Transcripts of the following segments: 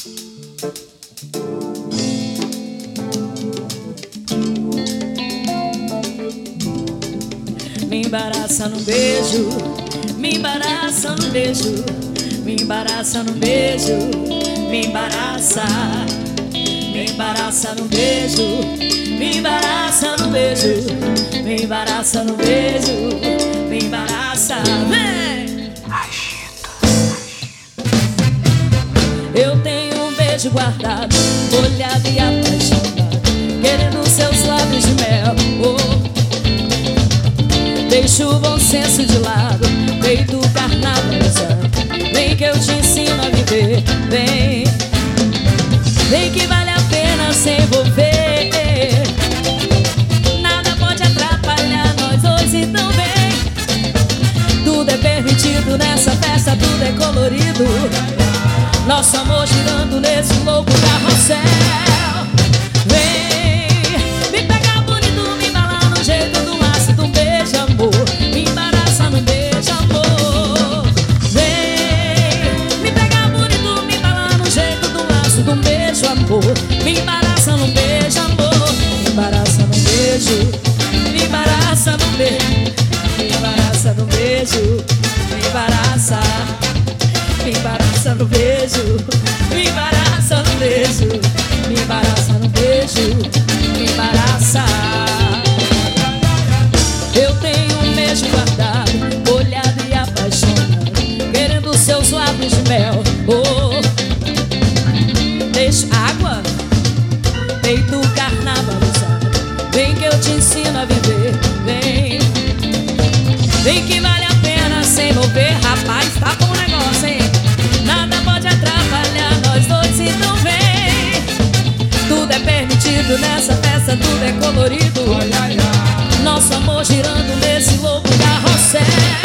Me embaraça no beijo, me embaraça no beijo, me embaraça no beijo, me embaraça. Me embaraça no beijo, me embaraça no beijo, me embaraça no beijo, me embaraça. Vem! Eu tenho um beijo guardado, molhado e apaixonado, querendo seus lábios de mel. Oh. Deixa o bom senso de lado, feito carnavalesão. Vem que eu te ensino a viver, vem. Vem que vale a pena se envolver. Nada pode atrapalhar nós dois, então vem. Tudo é permitido nessa festa, tudo é colorido. Nosso amor girando nesse louco carrossel. Vem, me pegar bonito, me embalar no jeito do laço do beijo, amor. Me embaraça no beijo, amor. Vem, me pegar bonito, me embalar no jeito do laço do beijo, amor. Me embaraça no beijo, amor. Me embaraça no beijo, me embaraça no beijo, me embaraça no beijo, me embaraça. Me embaraça no beijo, me embaraça no beijo, me embaraça no beijo, me embaraça. Eu tenho um beijo guardado, molhado e apaixonado, querendo seus lábios de mel. Oh, deixa água, peito carnavalesado. Vem que eu te ensino a viver, vem. Vem que vale a pena se envolver, rapaz, tá bom o negócio, hein? Nada pode atrapalhar nós dois, então vem. Tudo é permitido nessa festa, tudo é colorido. Nosso amor girando nesse louco carrossel.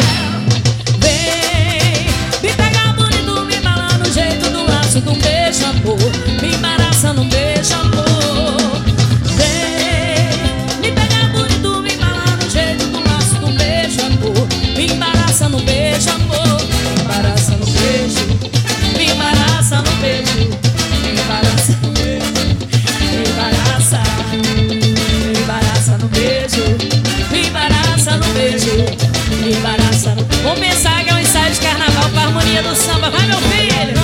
Vem, me pegar bonito, me embalar no jeito do laço do beijo, amor. Me embaraça no beijo, amor. Vem, me pegar bonito, me embalar no jeito do laço do beijo, amor. Me embaraça no beijo, amor. Me embaraça no beijo, me embaraça no beijo, me embaraça no beijo, me embaraça. Me embaraça no beijo, me embaraça no beijo, me embaraça no... Vamos pensar que é um ensaio de carnaval com a harmonia do samba. Vai, meu filho!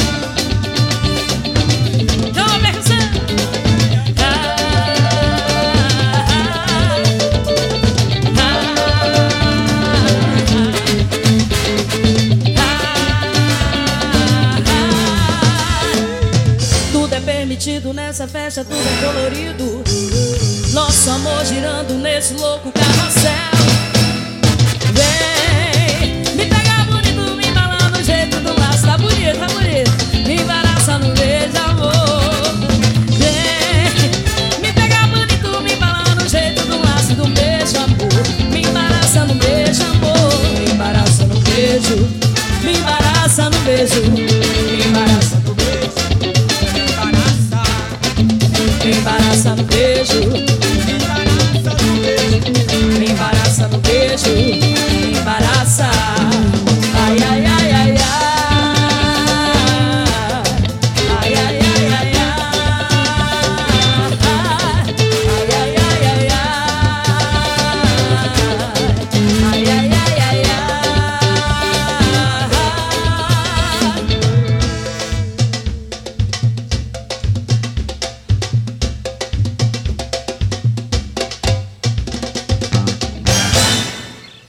Toma, percussão! Tudo é permitido nessa festa, tudo é colorido. Nosso amor girando nesse louco carrossel.